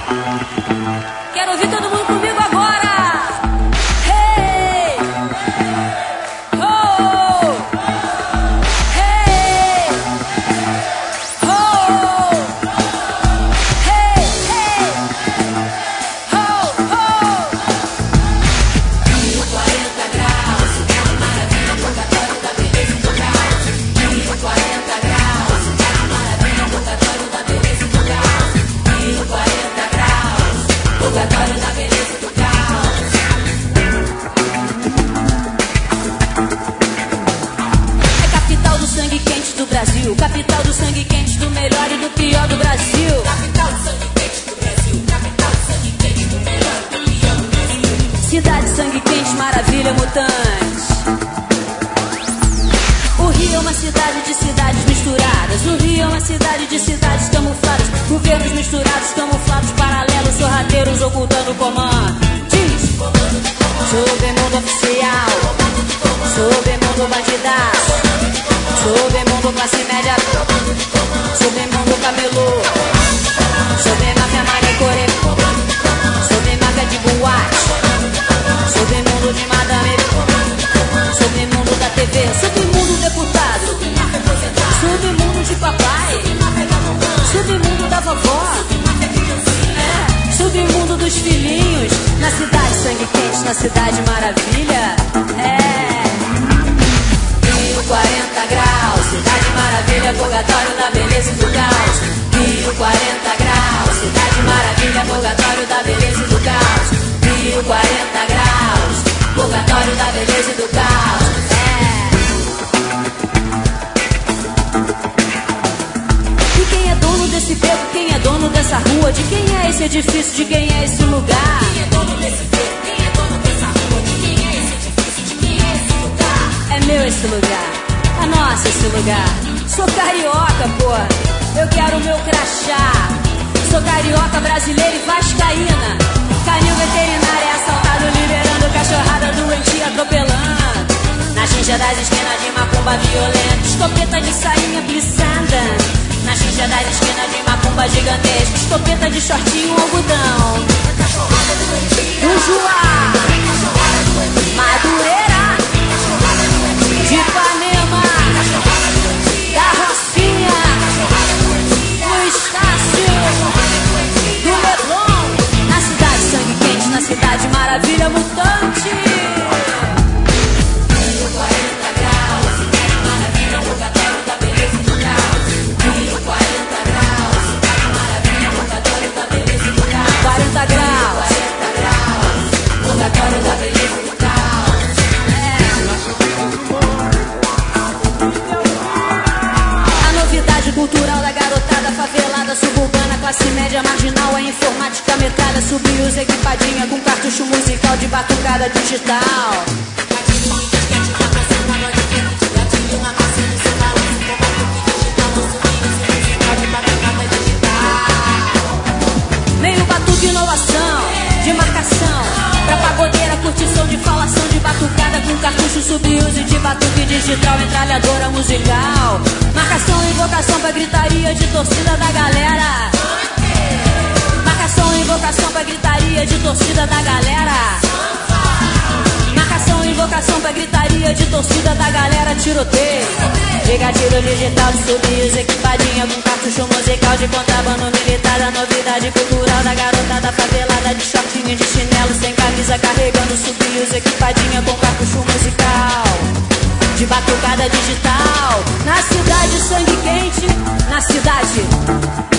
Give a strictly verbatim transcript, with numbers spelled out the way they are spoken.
Quero ouvir todo mundo comigo agora. Hey! Oh! Hey! Oh! Hey! Hey! Oh! Oh! Rio quarenta graus, cidade maravilha, purgatório da beleza e do caos. Rio quarenta graus, cidade maravilha, purgatório da beleza e do caos. Rio quarenta graus, purgatório da beleza e do caos. É capital do sangue quente do Brasil, capital do sangue quente do melhor e do pior do Brasil. Capital do sangue quente do Brasil, capital do sangue quente do melhor e do pior do Brasil. Cidade sangue quente, maravilha mutante. O Rio é uma cidade de cidades misturadas. O Rio é uma cidade de cidades camufladas. Governos misturados, camuflados, paralelos, sorrateiros ocultando o comando. Diz, submundo oficial, submundo bandidaço, submundo classe média, submundo camelô, submáfia maricore, submáfia de boate, submundo de madame, submundo da T V, submundo deputado, submundo de papai, submundo da vovó, é, submundo dos filhinhos, na cidade sangue quente, na cidade maravilha, é. Rio quarenta graus, cidade maravilha, purgatório da beleza e do caos. Rio quarenta graus, cidade maravilha, purgatório da beleza e do caos. Rio quarenta graus, purgatório da beleza e do caos, é. E quem é dono desse beco, quem é dono dessa rua? De quem é esse edifício, de quem é esse lugar? Quem é dono desse beco, quem é dono dessa rua? De quem é esse edifício, de quem é esse lugar? É meu esse lugar, é nosso esse lugar. Sou carioca, pô, eu quero o meu crachá. Sou carioca, brasileira e vascaína. Canil veterinário é assaltado, liberando cachorrada doentia, atropelando. Na xincha das esquinas de macumba violenta, escopeta de sainha blissanda. Na xincha das esquinas de macumba gigantesca, escopeta de shortinho algodão. Ujuá, Madureira, de Ipanema, da Rocinha, do Estácio, do Leblon, na cidade sangue quente, na cidade maravilha mutante. Rio quarenta graus, cidade maravilha, purgatório da beleza e do caos. Rio quarenta graus, cidade maravilha, purgatório da beleza e do caos. quarenta graus, quarenta graus, purgatório da beleza e do caos. Cultural da garotada favelada, suburbana, classe média, marginal, a informática metralha, sub-usa equipadinha com cartucho musical de batucada digital. Meio batuque inovação, de marcação, pra pagodeira, curtição de falação de batucada com cartucho sub-usa de batuque digital, metralhadora musical. Marcação e invocação pra gritaria de torcida da galera. Marcação e invocação pra gritaria de torcida da galera. Marcação e invocação pra gritaria de torcida da galera. Tiroteio, brigadeiro digital de sub-usa equipadinha com cartucho musical de contrabando militar. A novidade cultural da garotada favelada de shortinho de chinelo sem camisa, carregando sub-usa equipadinha com cartucho musical de batucada digital. Na cidade sangue quente, na cidade